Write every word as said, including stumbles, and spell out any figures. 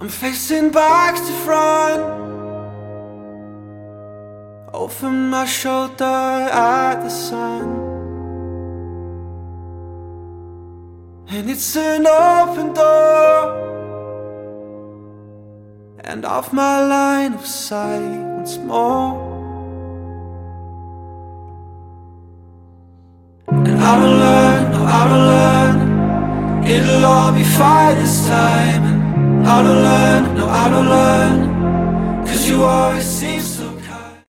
I'm facing back to front, over my shoulder at the sun. And it's an open door, and off my line of sight once more. And I will learn, no I will learn, it'll all be fine this time. And I will learn, no I will learn, 'cause you always